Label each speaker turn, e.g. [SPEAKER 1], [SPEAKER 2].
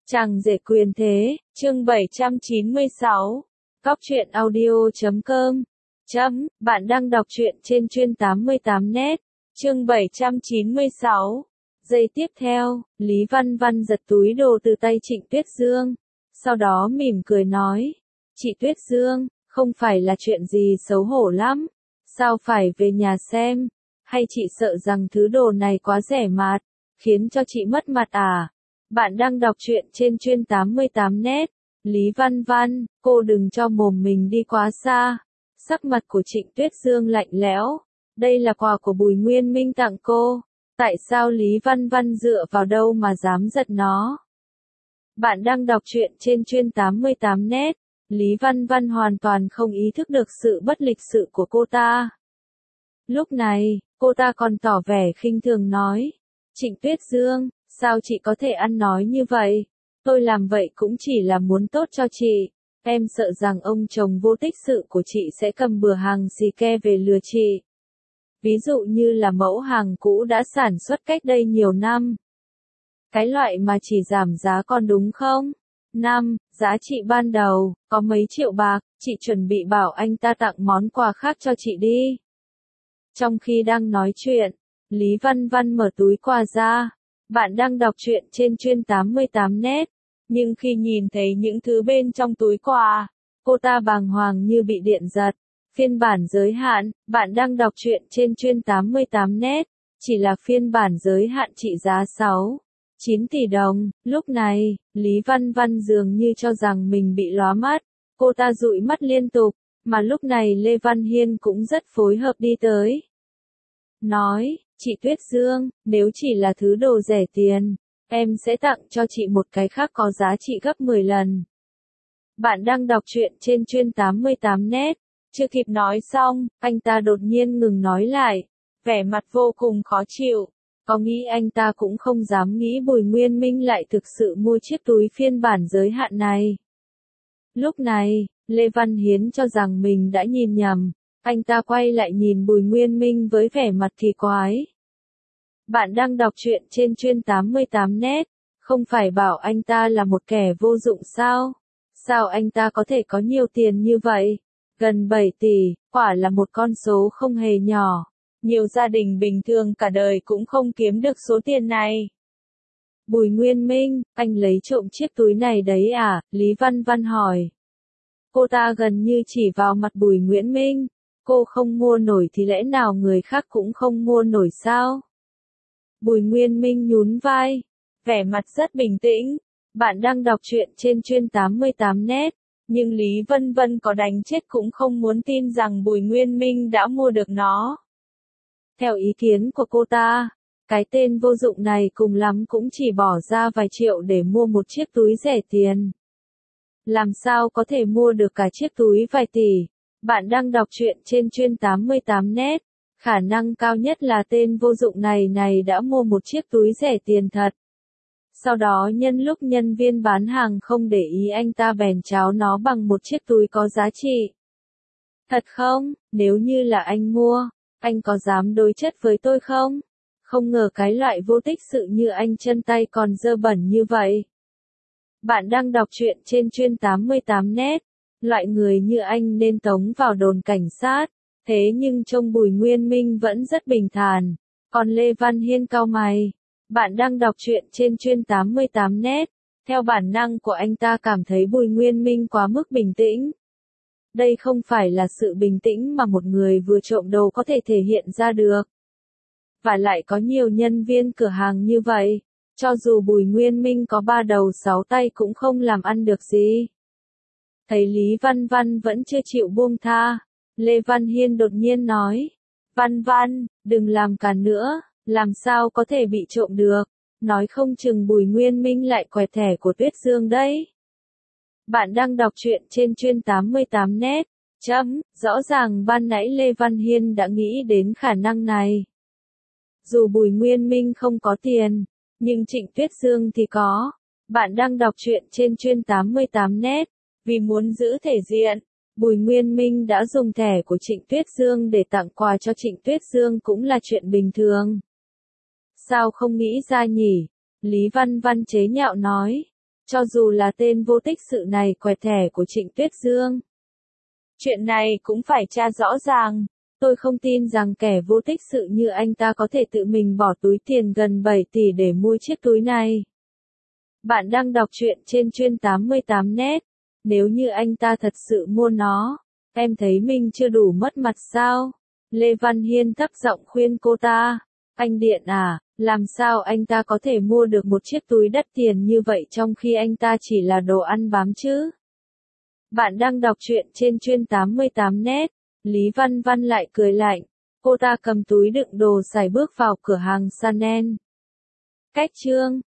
[SPEAKER 1] Chàng rể quyền thế, chương 796. Cóc truyện audio.com. Bạn đang đọc truyện trên chuyên 88net, chương 796. Giây tiếp theo, Lý Văn Văn giật túi đồ từ tay Trịnh Tuyết Dương. Sau đó mỉm cười nói. Chị Tuyết Dương, không phải là chuyện gì xấu hổ lắm. Sao phải về nhà xem? Hay chị sợ rằng thứ đồ này quá rẻ mạt, khiến cho chị mất mặt à? Bạn đang đọc truyện trên chuyên 88net. Lý Văn Văn, cô đừng cho mồm mình đi quá xa. Sắc mặt của Trịnh Tuyết Dương lạnh lẽo. Đây là quà của Bùi Nguyên Minh tặng cô. Tại sao Lý Văn Văn dựa vào đâu mà dám giật nó? Bạn đang đọc truyện trên chuyên 88net. Lý Văn Văn hoàn toàn không ý thức được sự bất lịch sự của cô ta. Lúc này, cô ta còn tỏ vẻ khinh thường nói. Trịnh Tuyết Dương, sao chị có thể ăn nói như vậy? Tôi làm vậy cũng chỉ là muốn tốt cho chị. Em sợ rằng ông chồng vô tích sự của chị sẽ cầm bừa hàng xì ke về lừa chị. Ví dụ như là mẫu hàng cũ đã sản xuất cách đây nhiều năm. Cái loại mà chỉ giảm giá còn đúng không? Giá trị ban đầu, có mấy triệu bạc, chị chuẩn bị bảo anh ta tặng món quà khác cho chị đi. Trong khi đang nói chuyện, Lý Văn Văn mở túi quà ra. Bạn đang đọc truyện trên chuyên 88net. Nhưng khi nhìn thấy những thứ bên trong túi quà, cô ta bàng hoàng như bị điện giật. Phiên bản giới hạn, bạn đang đọc truyện trên chuyên 88net. Chỉ là phiên bản giới hạn trị giá 9 tỷ đồng. Lúc này, Lý Văn Văn dường như cho rằng mình bị lóa mắt. Cô ta dụi mắt liên tục, mà lúc này Lê Văn Hiên cũng rất phối hợp đi tới. Nói, chị Tuyết Dương, nếu chỉ là thứ đồ rẻ tiền, em sẽ tặng cho chị một cái khác có giá trị gấp 10 lần. Bạn đang đọc truyện trên chuyên 88net. Chưa kịp nói xong, anh ta đột nhiên ngừng nói lại, vẻ mặt vô cùng khó chịu. Có nghĩ anh ta cũng không dám nghĩ Bùi Nguyên Minh lại thực sự mua chiếc túi phiên bản giới hạn này. Lúc này, Lê Văn Hiến cho rằng mình đã nhìn nhầm. Anh ta quay lại nhìn Bùi Nguyên Minh với vẻ mặt kỳ quái. Bạn đang đọc truyện trên chuyên 88net. Không phải bảo anh ta là một kẻ vô dụng sao? Sao anh ta có thể có nhiều tiền như vậy? Gần 7 tỷ, quả là một con số không hề nhỏ. Nhiều gia đình bình thường cả đời cũng không kiếm được số tiền này. Bùi Nguyên Minh, anh lấy trộm chiếc túi này đấy à? Lý Văn Văn hỏi. Cô ta gần như chỉ vào mặt Bùi Nguyễn Minh. Cô không mua nổi thì lẽ nào người khác cũng không mua nổi sao? Bùi Nguyên Minh nhún vai, vẻ mặt rất bình tĩnh. Bạn đang đọc truyện trên chuyên 88net, nhưng Lý Vân Vân có đánh chết cũng không muốn tin rằng Bùi Nguyên Minh đã mua được nó. Theo ý kiến của cô ta, cái tên vô dụng này cùng lắm cũng chỉ bỏ ra vài triệu để mua một chiếc túi rẻ tiền. Làm sao có thể mua được cả chiếc túi vài tỷ? Bạn đang đọc truyện trên chuyên 88net. Khả năng cao nhất là tên vô dụng này đã mua một chiếc túi rẻ tiền thật. Sau đó nhân lúc nhân viên bán hàng không để ý anh ta bèn tráo nó bằng một chiếc túi có giá trị. Thật không? Nếu như là anh mua, anh có dám đối chất với tôi không? Không ngờ cái loại vô tích sự như anh chân tay còn dơ bẩn như vậy. Bạn đang đọc truyện trên chuyên 88net. Loại người như anh nên tống vào đồn cảnh sát. Thế nhưng trông Bùi Nguyên Minh vẫn rất bình thản. Còn Lê Văn Hiên cau mày. Bạn đang đọc truyện trên chuyên 88net. Theo bản năng của anh ta cảm thấy Bùi Nguyên Minh quá mức bình tĩnh. Đây không phải là sự bình tĩnh mà một người vừa trộm đồ có thể thể hiện ra được. Và lại có nhiều nhân viên cửa hàng như vậy. Cho dù Bùi Nguyên Minh có 3 đầu 6 tay cũng không làm ăn được gì. Thấy Lý Văn Văn vẫn chưa chịu buông tha. Lê Văn Hiên đột nhiên nói. Văn Văn, đừng làm càn nữa, làm sao có thể bị trộm được. Nói không chừng Bùi Nguyên Minh lại quẹt thẻ của Tuyết Dương đấy. Bạn đang đọc truyện trên chuyên 88net. Rõ ràng ban nãy Lê Văn Hiên đã nghĩ đến khả năng này. Dù Bùi Nguyên Minh không có tiền, nhưng Trịnh Tuyết Dương thì có. Bạn đang đọc truyện trên chuyên 88net. Vì muốn giữ thể diện, Bùi Nguyên Minh đã dùng thẻ của Trịnh Tuyết Dương để tặng quà cho Trịnh Tuyết Dương cũng là chuyện bình thường. Sao không nghĩ ra nhỉ? Lý Văn Văn chế nhạo nói. Cho dù là tên vô tích sự này quẹt thẻ của Trịnh Tuyết Dương. Chuyện này cũng phải tra rõ ràng. Tôi không tin rằng kẻ vô tích sự như anh ta có thể tự mình bỏ túi tiền gần 7 tỷ để mua chiếc túi này. Bạn đang đọc truyện trên chuyên 88net. Nếu như anh ta thật sự mua nó, em thấy mình chưa đủ mất mặt sao? Lê Văn Hiên thấp giọng khuyên cô ta. Anh Điện à, làm sao anh ta có thể mua được một chiếc túi đắt tiền như vậy trong khi anh ta chỉ là đồ ăn bám chứ? Bạn đang đọc truyện trên chuyên 88net. Lý Văn Văn lại cười lạnh. Cô ta cầm túi đựng đồ xài bước vào cửa hàng Chanel. Cách chương